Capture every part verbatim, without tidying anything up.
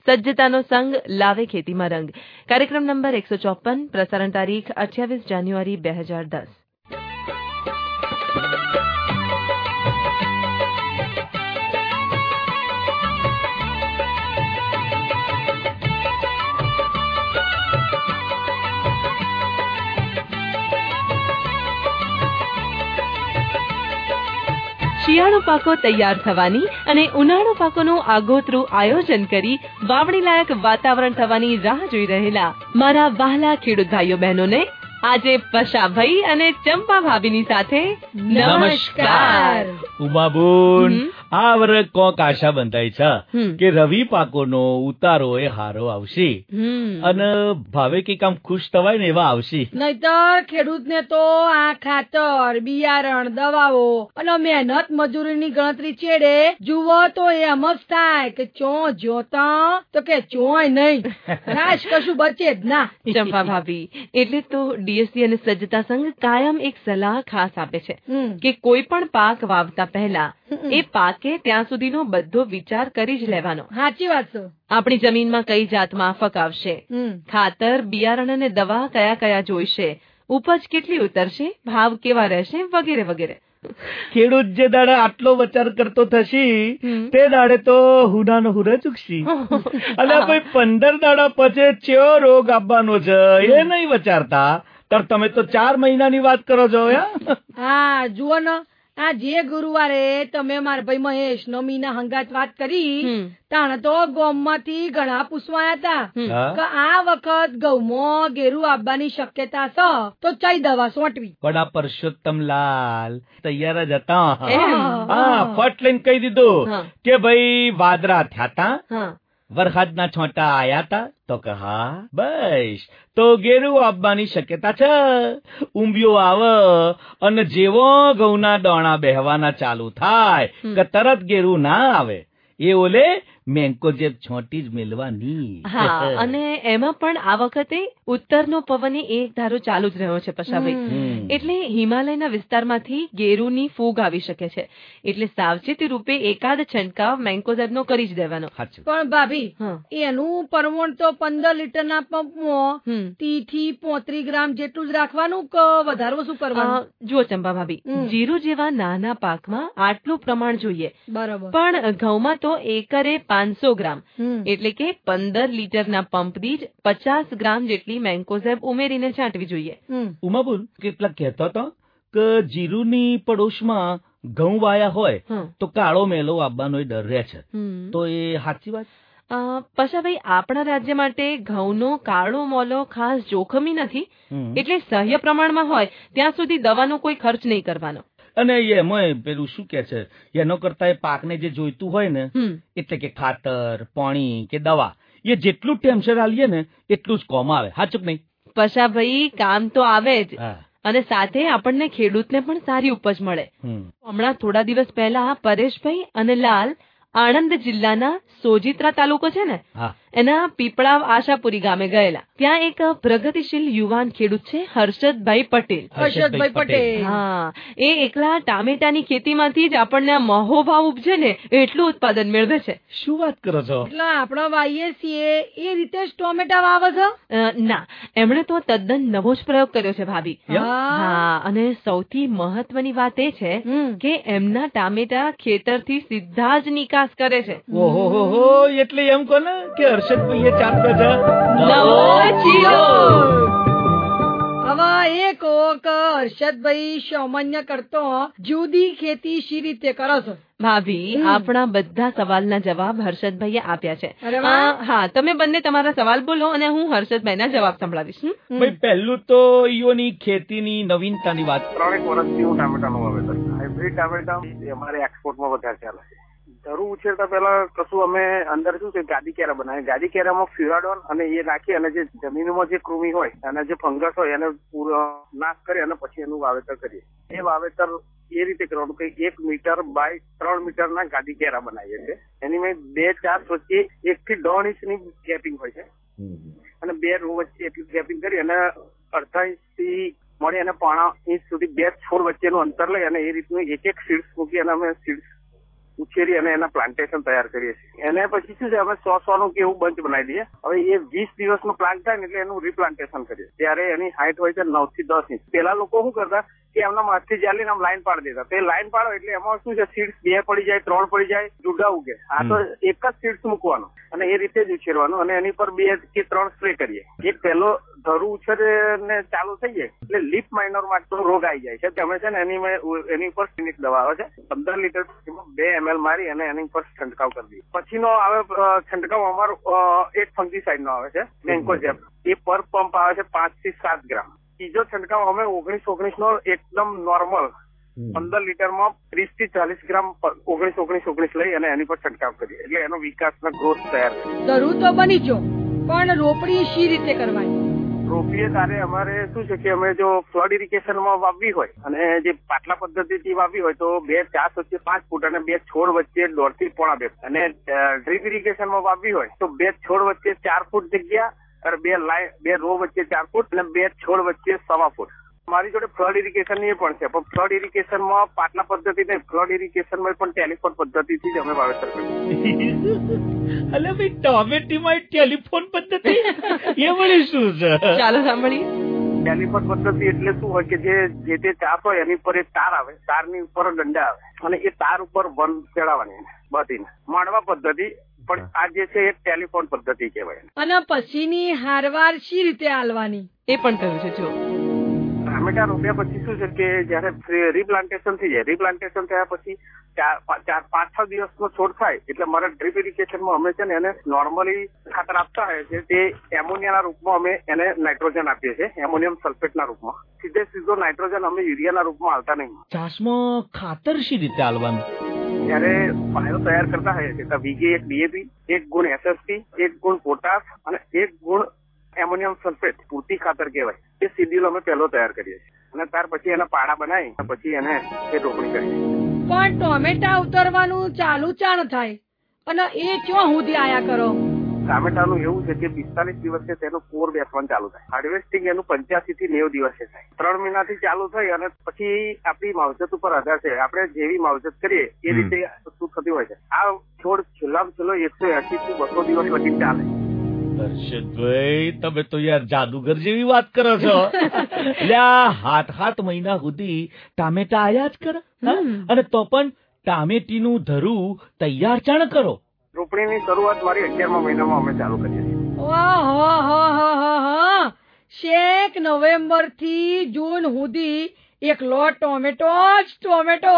સજ્જતાનો સંગ લાવે ખેતીમાં રંગ. કાર્યક્રમ નંબર એકસો ચોપન, પ્રસારણ તારીખ અઠ્યાવીસ જાન્યુઆરી બે હજાર દસ. શિયાળુ પાકો તૈયાર થવાની અને ઉનાળુ પાકોનું આગોતરું આયોજન કરી વાવણી લાયક વાતાવરણ થવાની રાહ જોઈ રહેલા મારા વહાલા ખેડૂત ભાઈઓ બહેનોને આજે પશાભાઈ અને ચંપા ભાભીની સાથે નમસ્કાર. ઉમાબુન, આ વર્ષ કોક આશા બંધાઈ છે કે રવિ પાકોનો ઉતારો એ હારો આવશે અને ભાવે કઈક આમ ખુશ થવાય ને એવા આવશે. નહીતર ખેડૂતને તો આ ખાતર, બિયારણ, દવાઓ અને મહેનત મજૂરીની ગણતરી છેડે જુઓ તો એમ જ થાય કે ચો જોતા તો કે ચોય નહીં, રાશ કશું બચે જ ના. ચંપા ભાભી, એટલે તો ડીએસસી અને સજ્જતા સંઘ કાયમ એક સલાહ ખાસ આપે છે કે કોઈ પણ પાક વાવતા પહેલા એ પાકે ત્યાં સુધીનો બધો વિચાર કરી જ લેવાનો. સાચી વાત છે. આપણી જમીનમાં કઈ જાત માફક આવશે, ખાતર, બિયારણ અને દવા કયા કયા જોઈશે, ઉપજ કેટલી ઉતરશે, ભાવ કેવા રહેશે, વગેરે વગેરે. ખેડૂત જે દાડે આટલો વિચાર કરતો થશે તે દાડે તો હુનાનો હુરા ચૂકશી અને કોઈ પંદર દાડા પછી ચેવો રોગ આવવાનો છે એ નહીં વિચારતા. तर તમે તો ચાર મહિનાની વાત કરો છો. હા જુઓ ને, આ જે ગુરુવારે તમે મારા ભાઈ મહેશ નો મીના હંગાત વાત કરી તાણે તો ગામમાંથી ઘણા પૂછવાયા હતા કે આ વખત ઘઉંમાં ગેરું આવવાની શક્યતા છે તો ચઈ દવા સોંટવી. પણ આ પરસોત્તમ લાલ તૈયાર જ હતા. હા, ફટ લઈને કહી દીધું કે ભાઈ વાદળા થયા હતા, વરસાદના છોટા આયા હતા તો કે હા બસ તો ગેરું આવવાની શક્યતા છે. ઊંધિયો આવે અને જેવો ઘઉંના દોણા બેહવાના ચાલુ થાય કે તરત ગેરું ના આવે એ ઓલે મેંકો જેબ છોટી જ મેલવાની. હા, અને એમાં પણ આ વખતે ઉત્તરનો પવન એક ધારો ચાલુ જ રહ્યો છે પશાભાઈ, એટલે હિમાલયના વિસ્તારમાંથી ગેરુની ફૂગ આવી શકે છે. એટલે સાવચેતી રૂપે એકાદ છંટકાવ મેન્કોઝેબનો કરી જ દેવાનો. પણ ભાભી, એનું પરમણ તો પંદર લીટરના પંપમાં ત્રીસ થી પોત્રીસ ગ્રામ જેટલું જ રાખવાનું કે વધારે શું કરવાનું? જુઓ ચંપા ભાભી, જીરું જેવા નાના પાકમાં આટલું પ્રમાણ જોઈએ, બરાબર, પણ ઘઉંમાં તો એકરે પાંચસો ગ્રામ એટલે કે પંદર લીટરના પંપ દીઠ પચાસ ગ્રામ જેટલી મેન્કોઝેબ ઉમેરીને છાંટવી જોઈએ. ઉમાબુલ, કેટલાક કહેતો હતો કે જીરુની પડોશમાં ઘઉં વાયા હોય તો કાળો મેલો આવવાનો ડર રહે છે, તો એ સાચી વાત? પશાભાઈ, આપણા રાજ્ય માટે ઘઉંનો કાળો મોલો ખાસ જોખમી નથી, એટલે સહ્ય પ્રમાણમાં હોય ત્યાં સુધી દવાનો કોઈ ખર્ચ નહીં કરવાનો. અને એમાં પેલું શું કે છે, એનો કરતા એ પાકને જે જોઈતું હોય ને, એટલે કે ખાતર, પાણી કે દવા, એ જેટલું ટેમ્પરેચર આલીએ ને એટલું જ કોમ આવે. સાચું કે નહીં પશાભાઈ? કામ તો આવે જ, અને સાથે આપણને ખેડૂતને પણ સારી ઉપજ મળે. હમણાં થોડા દિવસ પહેલા પરેશભાઈ અને લાલ આણંદ જિલ્લાના સોજિત્રા તાલુકો છે ને, એના પીપળા આશાપુરી ગામે ગયેલા. ત્યાં એક પ્રગતિશીલ યુવાન ખેડૂત છે હર્ષદભાઈ પટેલ. હર્ષદભાઈ પટેલ, હા, એ એકલા ટામેટાની ખેતીમાંથી જ આપણને મહોભાવ ઉપજે ને એટલું ઉત્પાદન મેળવે છે. શું વાત કરો છો? એટલે આપણા વાઈએ છીએ એ રીતે જ ટોમેટા વાવે છે? ના, એમણે તો તદ્દન નવો જ પ્રયોગ કર્યો છે ભાભી. હા, અને સૌથી મહત્વની વાત એ છે કે એમના ટામેટા ખેતરથી સીધા જ નિકાસ કરે છે. ઓહો, એટલે એમ કોને કે હર્ષદભાઈ ચાલતો છે નવો ચીલો. હવે એ કહો કે હર્ષદભાઈ સામાન્ય કરતો જુદી ખેતી શી રીતે કરો છો? ભાભી, આપણા બધા સવાલના જવાબ હર્ષદભાઈએ આપ્યા છે. હા, તમે બંને તમારા સવાલ બોલો અને હું હર્ષદભાઈના જવાબ સંભળાવીશ. ભાઈ, પહેલું તો ઈયોની ખેતીની નવીનતાની વાત. ત્રણેક વર્ષથી હું ટામેટાનું વાવેતર, હાઇબ્રિડ ટામેટા અમારે એક્સપોર્ટમાં વધારે ચાલે છે. ધરું ઉછેરતા પેલા કશું અમે અંદર શું છે ગાદી કેરા બનાવી, ગાદી કેરામાં ફ્યુરાડોન અને એ નાખી અને જે જમીનમાં જે કૃમિ હોય અને જે ફંગસ હોય એને નાશ કરી અને પછી એનું વાવેતર કરીએ. એ વાવેતર એ રીતે કરવાનું કે એક મીટર બાય ત્રણ મીટર ના ગાદી કેરા બનાવીએ છીએ. એની મેં બે ચાર વચ્ચે એક થી દોઢ ઇંચ ની ગેપિંગ હોય છે અને બે રો વચ્ચે એટલી ગેપિંગ કરી અને અડધા ઇંચ થી મળી અને પોણા ઇંચ સુધી બે છોડ વચ્ચેનું અંતર લઈ અને એ રીતનું એક એક સીડ્સ મૂકી અને અમે સીડ્સ ઉછેરી અને એના પ્લાન્ટેશન તૈયાર કરીએ છીએ. એને પછી શું છે અમે સો સો નું કે એવું બંચ બનાવી દઈએ. હવે એ વીસ દિવસ નું પ્લાન્ટ થાય ને એટલે એનું રીપ્લાન્ટેશન કરીએ. ત્યારે એની હાઈટ હોય છે નવ થી દસ ઇંચ. પેલા લોકો શું કરતા કે એમના માથથી ચાલીને આમ લાઈન પાડી દેતા. તે લાઈન પાડો એટલે એમાં શું છે સીડ્સ બે પડી જાય, ત્રણ પડી જાય, જુદા ઉગે. આ તો એક જ સીડ્સ મૂકવાનું અને એ રીતે જ ઉછેરવાનું અને એની પર બે કે ત્રણ સ્પ્રે કરીએ. એક પહેલો ધરું ઉછેર ને ચાલુ થઈ જાય એટલે લીફ માઇનર માં તો રોગ આવી જાય છે. તમે છે ને એની એની ઉપર સિનિક દવા આવે છે, પંદર લીટર બે એમએલ મારી અને એની ઉપર છંટકાવ કરી દઈએ. પછીનો આવે છંટકાવ અમારો એક ફંગીસાઇડ નો આવે છે મેન્કોઝેબ. એ પર પંપ આવે છે પાંચ થી સાત ગ્રામ. ત્રીજો છંટકાવ અમે ઓગણીસ ઓગણીસ નો એકદમ નોર્મલ પંદર લીટરમાં ત્રીસ થી ચાલીસ ગ્રામ ઓગણીસ ઓગણીસ ઓગણીસ લઈ અને એની પર છંટકાવ કરીએ એટલે એનો વિકાસનો ગ્રોથ તૈયાર થાય. ધરું તો બની જો પણ રોપણી શી રીતે કરવાની? રોપીએ તારે અમારે શું છે કે અમે જો ફ્લડ ઇરિગેશનમાં વાવવી હોય અને જે પાટલા પદ્ધતિથી વાવવી હોય તો બે ચાર વચ્ચે પાંચ ફૂટ અને બે છોડ વચ્ચે દોઢ થી પોણા બે. અને ડ્રીપ ઇરિગેશનમાં વાવવી હોય તો બે છોડ વચ્ચે ચાર ફૂટ જગ્યા અને બે લાઈન બે રો વચ્ચે ચાર ફૂટ અને બે છોડ વચ્ચે સવા ફૂટ. મારી જોડે ફ્લડ ઇરિગેશન ની પણ છે, પણ ફ્લડ ઇરિગેશનમાં પાટલા પદ્ધતિ નહીં, ફ્લડ ઇરિગેશનમાં પણ ટેલિફોન પદ્ધતિથી જ અમે વાવેતર કરીએ. અલે ભાઈ ટોમેટીમાં ટેલિફોન પદ્ધતિ એ વળી શું છે? ચાલો સાંભળીએ. ટેલિફોન પદ્ધતિ એટલે શું હોય કે જે જે તે ચાપ હોય એની ઉપર એક તાર આવે, તારની ઉપર દંડા આવે અને એ તાર ઉપર વન ચડાવવાની બધીને માણવા પદ્ધતિ. પણ આ જે છે એ ટેલિફોન પદ્ધતિ કહેવાય. અને પછીની હારવાર શી રીતે આલવાની એ પણ કહ્યું છે. જો ટામેટા રોપ્યા પછી શું છે કે જયારે રીપ્લાન્ટેશન થઈ જાય, રીપ્લાન્ટેશન થયા પછી ચાર પાંચ છ દિવસનો છોડ થાય એટલે મારા ડ્રીપ ઇરિગેશનમાં અમે છે ને એને નોર્મલી ખાતર આપતા હોય છે. તે એમોનિયાના રૂપમાં અમે એને નાઇટ્રોજન આપીએ છીએ, એમોનિયમ સલ્ફેટના રૂપમાં. સીધે સીધો નાઇટ્રોજન અમે યુરિયાના રૂપમાં આવતા નહીં. ચાસમાં ખાતર શી રીતે આલવાનું? જયારે પાયો તૈયાર કરતા હોય છે તો વીઘે એક ડીએપી, એક ગુણ એસએસપી, એક ગુણ પોટાશ અને એક ગુણ એમોનિયમ સલ્ફેટ પૂરતી ખાતર કહેવાય. એ શેડ્યુલ અમે પહેલો તૈયાર કરીએ છીએ અને ત્યાર પછી એના પાડા બનાવી પછી એને એ રોપણી કરીએ. પણ ટોમેટા ઉતરવાનું ચાલુ ચાણ થાય અને એ ક્યાં સુધી આયા કરો? ટામેટાનું એવું છે કે પિસ્તાલીસ દિવસે તેનું કોર બેસવાનું ચાલુ થાય. હાર્વેસ્ટિંગ એનું પંચ્યાસી થી નેવું દિવસે થાય. ત્રણ મહિનાથી ચાલુ થઈ અને પછી આપણી માવજત ઉપર આધાર છે. આપણે જેવી માવજત કરીએ એ રીતે શું થતી હોય છે. આ છોડ છેલ્લામાં છેલ્લો એકસો એસી થી બસો દિવસ લગી ચાલે. હર્ષદભાઈ તમે તો યાર જાદુગર જેવી વાત કરો છો. એટલે આ હાથ હાથ મહિના સુધી ટામેટા આયા જ કરે અને તો પણ ટામેટીનું ધરું તૈયાર ચાણ કરો. રોપણીની શરૂઆત મારી અગિયારમા મહિનામાં અમે ચાલુ કરીએ છીએ. ઓહો, શેક નવેમ્બર થી જૂન સુધી એકલો ટોમેટો જ ટોમેટો.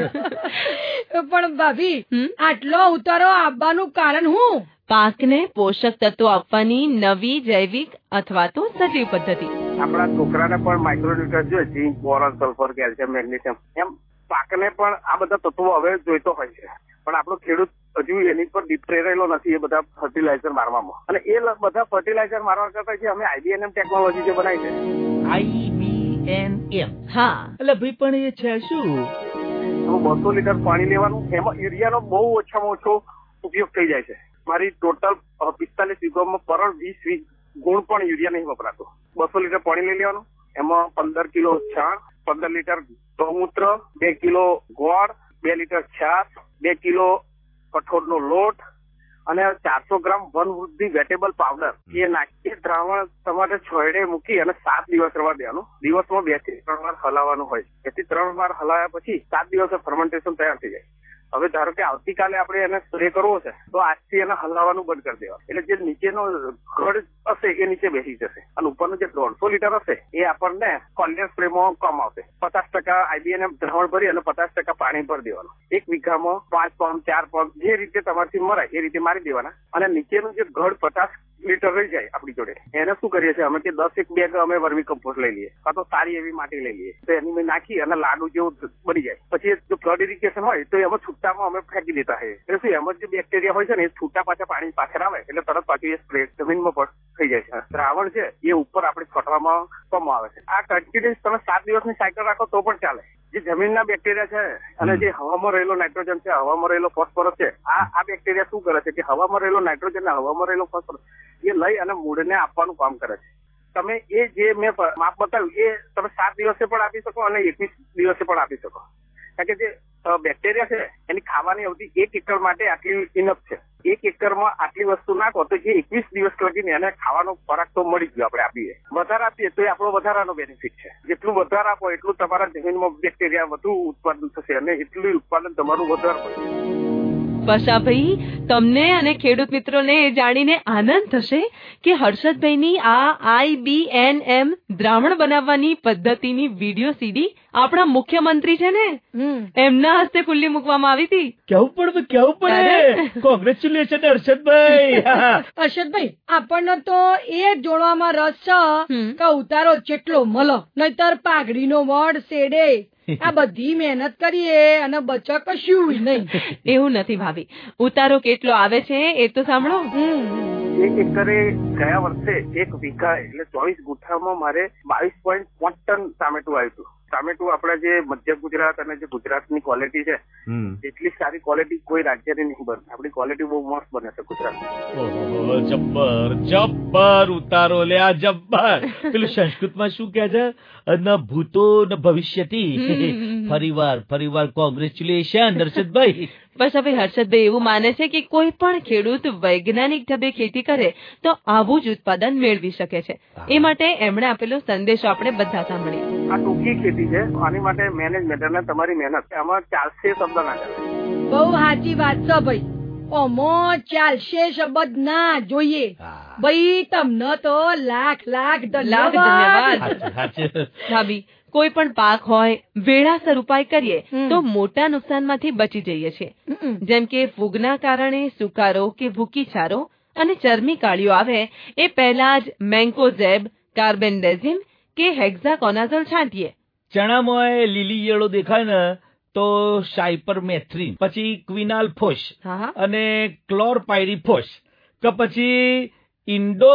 પણ ભાભી આટલો ઉતારો આપવાનું કારણ શું? પાકને પોષક તત્વો આપવાની નવી જૈવિક અથવા તો સજીવ પદ્ધતિ. આપણા છોકરાને પણ માઇક્રોન્યુટ્રન્ટ જોઈએ, zinc, boron, sulphur, calcium, magnesium, એમ પાકને પણ આ બધા તત્વો હવે જોઈતો હોય છે. પણ આપણો ખેડૂત હજુ એની પર પ્રેરેલો નથી એ બધા ફર્ટિલાઇઝર મારવામાં. અને એ બધા ફર્ટિલાઇઝર મારવા કરતા જે અમે આઈબીએનએમ ટેકનોલોજી જે બનાવી છે. આઈબીએનએમ? હા. એટલે ભાઈ પણ એ છે શું? બસો લીટર પાણી લેવાનું, એમાં યુરિયાનો બહુ ઓછામાં ઓછો ઉપયોગ થઈ જાય છે. મારી ટોટલ પિસ્તાલીસ વીઘોમાં પર વીસ વીસ ગુણ પણ યુરિયા નહીં વપરાતો. બસો લીટર પાણી લઈ લેવાનું, એમાં પંદર કિલો છાણ, પંદર લીટર ગૌમૂત્ર, બે કિલો ગોળ, બે લીટર છાશ, બે કિલો કઠોળનો લોટ અને ચારસો ગ્રામ વનવૃદ્ધિ વેટેબલ પાવડર એ નાખી દ્રાવણ તમારે છોડે મૂકી અને સાત દિવસ રવા દેવાનું. દિવસમાં બે થી ત્રણ વાર હલાવવાનું હોય. બે થી ત્રણ વાર હલાવ્યા પછી સાત દિવસે ફર્મેન્ટેશન તૈયાર થઈ જાય. હવે ધારો કે આવતીકાલે આપણે એને સ્પ્રે કરવો છે તો આજથી એને હલાવવાનું બંધ કરી દેવા. એટલે જે નીચેનો ખડ હશે એ નીચે બેસી જશે અને ઉપરનું જે દોઢસો લીટર હશે એ આપણને કોલિયર સ્પ્રેમાં કમ આવશે. પચાસ ટકા આઈબીએનએમ દ્રાવણ ભરી અને પચાસ ટકા પાણી ભરી દેવાનું. એક વીઘામાં પાંચ પંપ ચાર પંપ જે રીતે તમારથી મરાય એ રીતે મારી દેવાના. અને નીચેનું જે ઘડ પચાસ લીટર રહી જાય આપણી જોડે એને શું કરીએ છીએ અમે કે દસ એક બેગ અમે વર્મી કમ્પોસ્ટ લઈ લઈએ કાં તો સારી એવી માટી લઈ લઈએ તો એની મેં નાખી અને લાડુ જેવું બની જાય. પછી જો ફ્લડ ઇરિગેશન હોય તો એમાં છૂટામાં અમે ફેંકી દેતા હોય. એટલે શું એમાં જે બેક્ટેરિયા હોય છે ને એ છૂટા પાછા પાણી પાછળ આવે એટલે તરત પાછું એ સ્પ્રે જમીનમાં પણ થઈ જાય છે. દ્રાવણ છે એ ઉપર આપણે છોટવામાં કમ આવે છે. આ કન્ટિન્યુઅસ તમે સાત દિવસની સાયકલ રાખો તો પણ ચાલે. જે જમીનના બેક્ટેરિયા છે અને જે હવામાં રહેલો નાઇટ્રોજન છે, હવામાં રહેલો ફોસ્ફરસ છે, આ આ બેક્ટેરિયા શું કરે છે કે હવામાં રહેલો નાઇટ્રોજન ને હવામાં રહેલો ફોસ્ફરસ એ લઈ અને મૂળને આપવાનું કામ કરે છે. તમે એ જે મેં માપ બતાવ્યું એ તમે સાત દિવસે પણ આપી શકો અને એકવીસ દિવસે પણ આપી શકો. કારણ કે જે બેક્ટેરિયા છે એની ખાવાની અવધિ એક એકર માટે આટલી ઇનફ છે. એક એકરમાં આટલી વસ્તુ નાખો તો એ એકવીસ દિવસ લગીને એને ખાવાનો ખોરાક તો મળી ગયો. આપણે આપીએ વધારે આપીએ તો એ આપણો વધારાનો બેનિફિટ છે. જેટલું વધારે આપો એટલું તમારા જમીનમાં બેક્ટેરિયા વધુ ઉત્પાદન થશે અને એટલું ઉત્પાદન તમારું વધારે થશે. વર્ષાભાઈ, તમને અને ખેડૂત મિત્રોને જાણીને આનંદ થશે કે હર્ષદભાઈની આ આઈ બી એન એમ દ્રાવણ બનાવવાની પદ્ધતિની વિડીયો સીડી આપણા મુખ્યમંત્રી છે ને એમના હસ્તે ખુલ્લી મૂકવામાં આવી હતી. કેવું પડે કેવું પડે કોંગ્રેચ્યુલેશન હર્ષદભાઈ. હર્ષદભાઈ, આપણને તો એ જોડવામાં રસ છે કે ઉતારો જેટલો મળો, નહીતર પાઘડીનો વડ શેડે. આ બધી મહેનત કરીએ અને બચા કશું નહીં. એવું નથી ભાભી, ઉતારો કેટલો આવે છે એ તો સાંભળો. એક એકરે ગયા વર્ષે એક વીઘા એટલે ચોવીસ ગુઠામાં મારે બાવીસ પોઈન્ટ પાંચ ટન ટામેટું આવ્યું હતું. ટામેટું આપણા જે મધ્ય ગુજરાત અને જે ગુજરાતની ક્વોલિટી છે એટલી સારી ક્વોલિટી કોઈ રાજ્યની નહીં બને. આપણી ક્વોલિટી બહુ મસ્ત બને છે ગુજરાત. જબ્બર જબ્બર ઉતારો લે આ જબ્બર. પેલું સંસ્કૃતમાં શું કે છે, ન ભૂતો ન ભવિષ્યથી. ફરીવાર ફરીવાર કોંગ્રેચ્યુલેશન હર્ષદભાઈ. બસ હવે હર્ષદભાઈ એવું માને છે કે કોઈ પણ ખેડૂત વૈજ્ઞાનિક ઢબે ખેતી કરે તો આવું જ ઉત્પાદન મેળવી શકે છે. એ માટે એમણે આપેલો સંદેશો આપણે બધા સાંભળીએ. આ ટૂંકી ખેતી છે, આની માટે મેનેજમેન્ટ અને તમારી મહેનત આમાં ચાલશે શબ્દ ના ચાલે. બહુ સાચી વાત છે ભાઈ. ઓમો ચાલશે શબ્દ ના જોઈએ ભાઈ. તમને તો લાખ લાખ ધન્યવાદ ભાભી. કોઈ પણ પાક હોય વેળાસર ઉપાય કરીએ તો મોટા નુકસાનમાંથી બચી જઈએ છીએ. જેમ કે ફૂગના કારણે સુકારો કે ભૂકીછારો અને ચરમી કાળીઓ આવે એ પહેલા જ મેન્કોઝેબ, કાર્બેન્ડેઝિમ કે હેક્ઝાકોનાઝોલ છાંટીએ. ચણામાં લીલી યેળો દેખાય ને તો સાયપરમેથ્રિન, પછી ક્વિનાલ ફોસ અને ક્લોરપાયરીફોસ કે પછી ઇન્ડો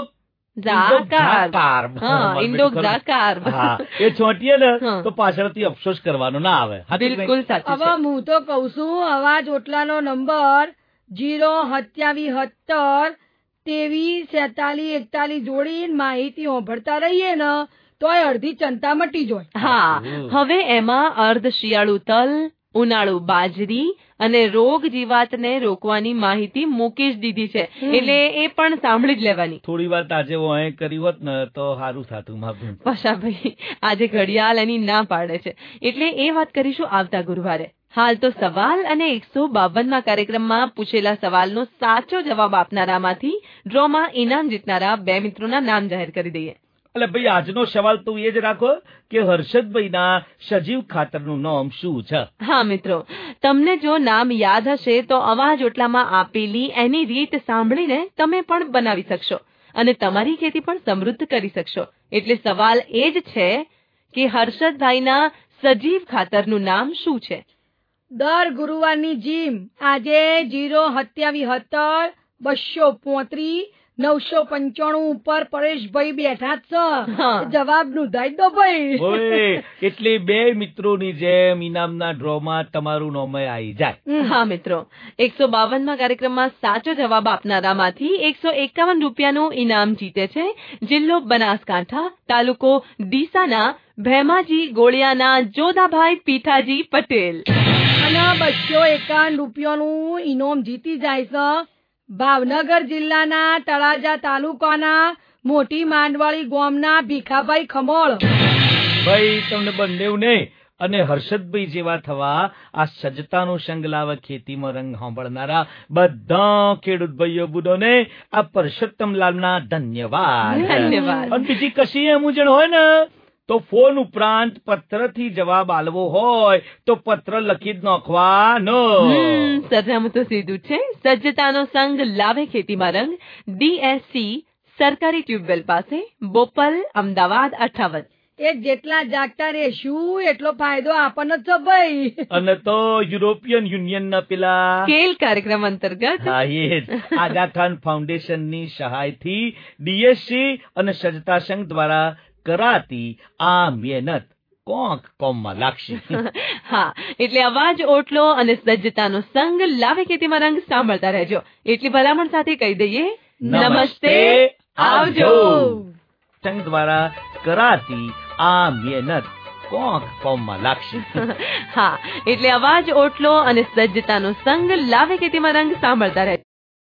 એ છોટીએ ને તો પાછળથી અફસોસ કરવાનો ના આવે. બિલકુલ સાચું. હવે હું તો કઉ છું, અવાજ ઓટલાનો નંબર જીરો સત્યાવી સત્તર તેવીસ સેતાલીસ એકતાલીસ જોડીને માહિતી સાંભળતા રહીએ ને તોય અડધી ચિંતા મટી જાય. હા, હવે એમાં અર્ધ શિયાળુ તલ, ઉનાળુ બાજરી અને રોગ જીવાતને રોકવાની માહિતી મૂકી જ દીધી છે, એટલે એ પણ સાંભળી જ લેવાની. થોડી વાર તાજે વોય કરી હોત ને તો સારું થતું. મારું પશાભાઈ આજે ઘડિયાળ એની ના પાડે છે, એટલે એ વાત કરીશું આવતા ગુરુવારે. હાલ તો સવાલ અને એકસો બાવન માં કાર્યક્રમમાં પૂછેલા સવાલનો સાચો જવાબ આપનારામાંથી ડ્રોમાં ઇનામ જીતનારા બે મિત્રોના નામ જાહેર કરી દઈએ. એટલે ભાઈ આજનો સવાલ તો એ જ રાખો કે હર્ષદભાઈના સજીવ ખાતરનું નામ શું છે. હા મિત્રો, તમને જો નામ યાદ હશે તો અવાજ ઓટલામાં આપેલી એની રીત સાંભળીને તમે પણ બનાવી શકશો અને તમારી ખેતી પણ સમૃદ્ધ કરી શકશો. એટલે સવાલ એ જ છે કે હર્ષદભાઈના સજીવ ખાતરનું નામ શું છે. દર ગુરુવારની જીમ આજે જીરો સત્યાવી સત્તર બસો પોત્રીસ નવસો પંચાણું ઉપર પરેશભાઈ બેઠા છે. જવાબ નોંધાઈ દો ભાઈ. એટલે બે મિત્રોની જેમ ઇનામના ડ્રોમાં તમારું નામ આવી જાય. હા મિત્રો, એકસો બાવન માં કાર્યક્રમમાં સાચો જવાબ આપનારામાંથી એકસો એકાવન રૂપિયાનું ઇનામ જીતે છે જિલ્લો બનાસકાંઠા, તાલુકો ડીસાના ભેમાજી ગોળિયાના જોધાભાઈ પીઠાજી પટેલ. અને બસો એકાવન રૂપિયાનું ઇનામ જીતી જાય છે ભાવનગર જિલ્લાના તળાજા તાલુકાના મોટી માંડવાળી ગામના ભીખાભાઈ ખમોળ. ભાઈ તમને બંને નહીં અને હર્ષદભાઈ જેવા થવા આ સજ્જતાનો સંગ લાવ ખેતીમાં રંગ સાંભળનારા બધા ખેડૂત ભાઈઓ બુડોને આ પરસોત્તમલાલના ધન્યવાદ. ધન્યવાદ. અને બીજી કશી એમ ઉજણ હોય ને તો ફોન ઉપરાંત પત્રથી જવાબ આલવો હોય તો પત્ર લખી જ નાખવાનો. સરનામું તો સીધું છે, સજ્જતાનો સંગ લાવે ખેતીમાં રંગ, ડીએસસી સરકારી ટ્યુબવેલ પાસે, બોપલ, અમદાવાદ અઠાવન. એ જેટલા જાગતા રહેશું એટલો ફાયદો આપણને જ ભાઈ. અને તો યુરોપિયન યુનિયન ના પેલા સ્કેલ કાર્યક્રમ અંતર્ગત હા એ આગા ખાન ફાઉન્ડેશનની સહાયથી ડીએસસી અને સજ્જતા સંઘ દ્વારા કરાતી આ મહેનત કોક કોમમાં લાગશે. હા, એટલે અવાજ ઓટલો અને સજ્જતાનો સંગ લાવે ખેતીમાં રંગ સાંભળતા રહેજો. એટલી ભલામણ સાથે કહી દઈએ નમસ્તે, આવજો. સંઘ દ્વારા કરાતી આ મહેનત કોક કોમમાં લાગશે. હા, એટલે અવાજ, ઓટલો અને સજ્જતાનો સંગ લાવે કે તેમાં રંગ સાંભળતા રહેજો.